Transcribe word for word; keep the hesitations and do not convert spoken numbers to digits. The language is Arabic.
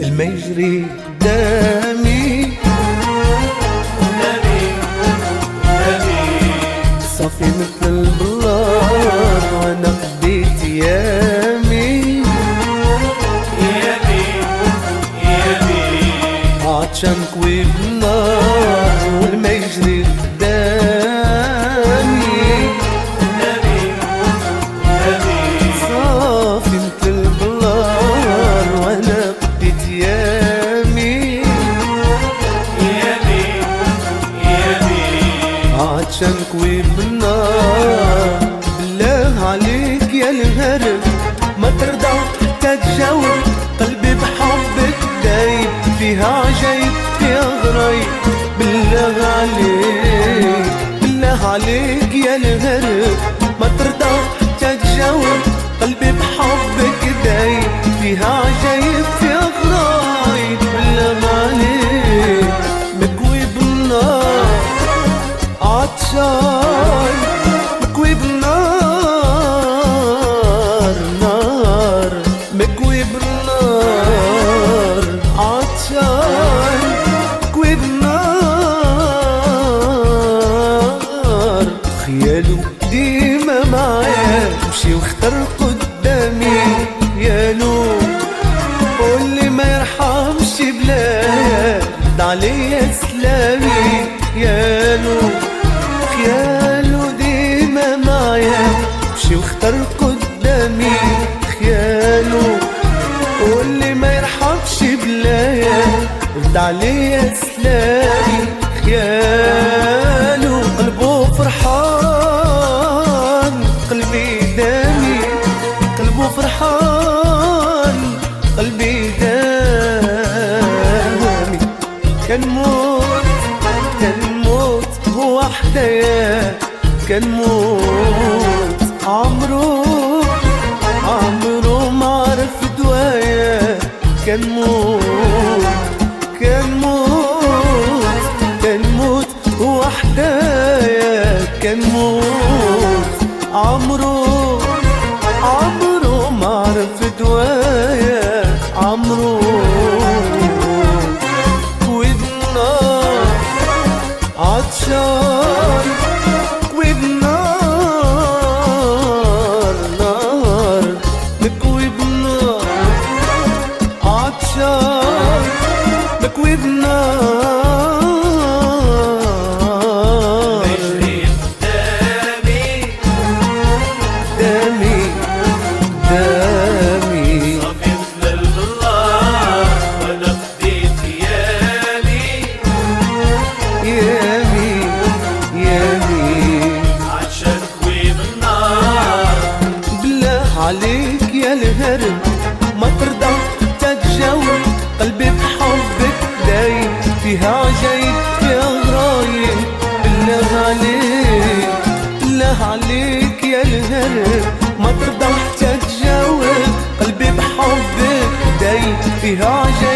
الما يجري قدامي صافي مثل البلار وانا قضيت يامي عطشان كوي بالنار والما يجري قدامي صافي مثل البلار وانا قضيت يامي عطشان كوي بالنار. بالله عليك يا الهرب ما ترضى تتجاوب قلبي بحبك دايب فيها عجايب يا غرايب. بالله عليك بالله عليك يا الهرب ما ترضى تتجاوب قلبي بحبك دايب فيها عجايب يا غرايب. بالله عليك مكوي بالنار عطشان مكوي بالنار نار مكوي بالنار عطشان مكوي بالنار. خياله ديما معايا مشي واختار قدامي يالو واللي ما يرحمش بلايا رد عليا سلامي يالو. خياله ديما معايا مشي واختار قدامي خياله واللي ما يرحمش بلايا رد عليا سلامي خياله. قلبه فرحان قلبي دامي قلبه فرحان قلبي دامي. كان موت كان موت هو حدايا كان موت عمرو عمرو ما عرف دوايا. كان موت كان موت كان موت هو حدايا كان موت عمرو عمرو ما عرف دوايا عمرو. ودنا عطشان وبنار نار مكوي بنار عطشان مكوي بنار. مجري قدامي دامي دامي صافي مثل البلار وانا قضيت يامي يامي يامي عطشان كوي بالنار. بالله عليك يا الهرب ما ترضى تتجاوب قلبي بحبك دايب فيها عجايب يا غرايب. بالله عليك بالله عليك يا الهرب ما ترضى تتجاوب قلبي بحبك دايب فيها عجايب